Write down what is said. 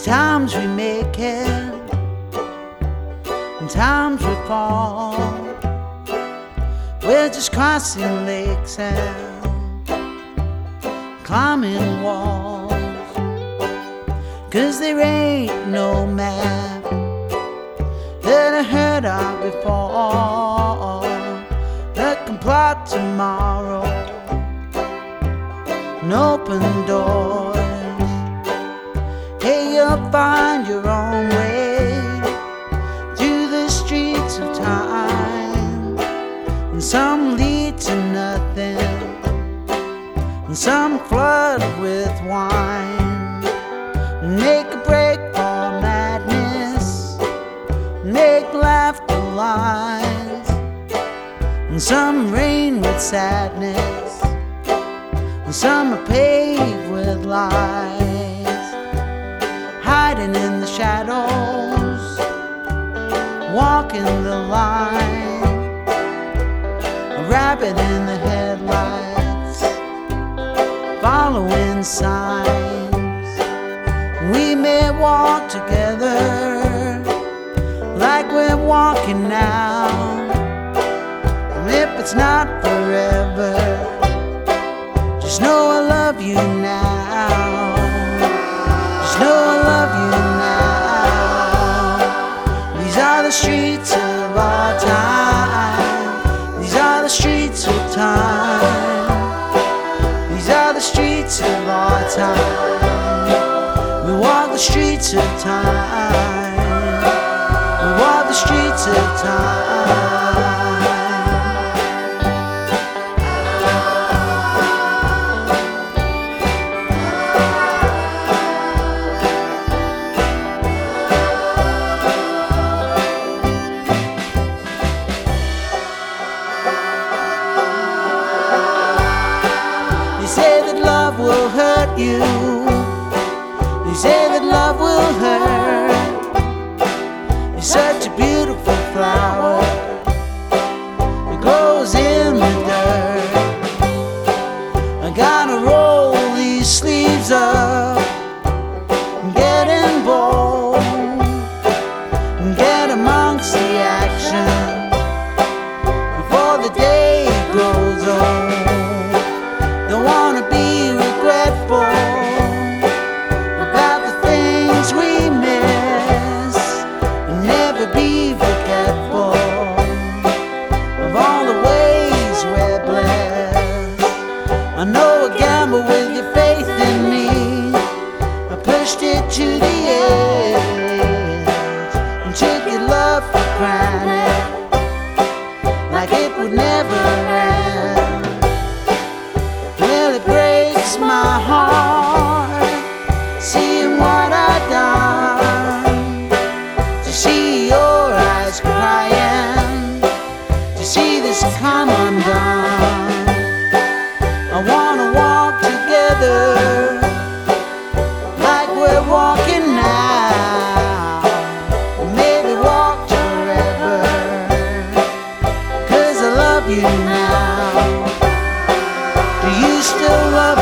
There's times we make it, and times we fall. We're just crossing lakes and climbing walls, 'cause there ain't no map that I heard of before that can plot tomorrow and open doors. Hey, you'll find your own way through the streets of time, and some lead to nothing, and some flood with wine. Make a break for madness, make laughter lines, and some rain with sadness, and some are paved with lies. Hiding in the shadows, walking the line, a rabbit in the headlights, following signs. We may walk together like we're walking now, and if it's not forever, just know I love you now. Just know I love you now. These are the streets of our time. These are the streets of time. These are the streets of our time. We walk the streets of time. We walk the streets of time. They say that love will hurt you. They say that love will hurt. You're such a beautiful flower, it grows in the dirt. I gotta roll these sleeves up and get in bold and get amongst the action before the day grows old. Don't wanna be regretful about the things we miss, and never be forgetful of all the ways we're blessed. I know a gamble with your faith in me. I pushed it to the edge and took your love for granted, like it would never end. Well, it breaks my heart seeing what I've done, to see your eyes crying, to see this come undone. I wanna walk together like we're walking now, or maybe walk forever, 'cause I love you now. Do you still love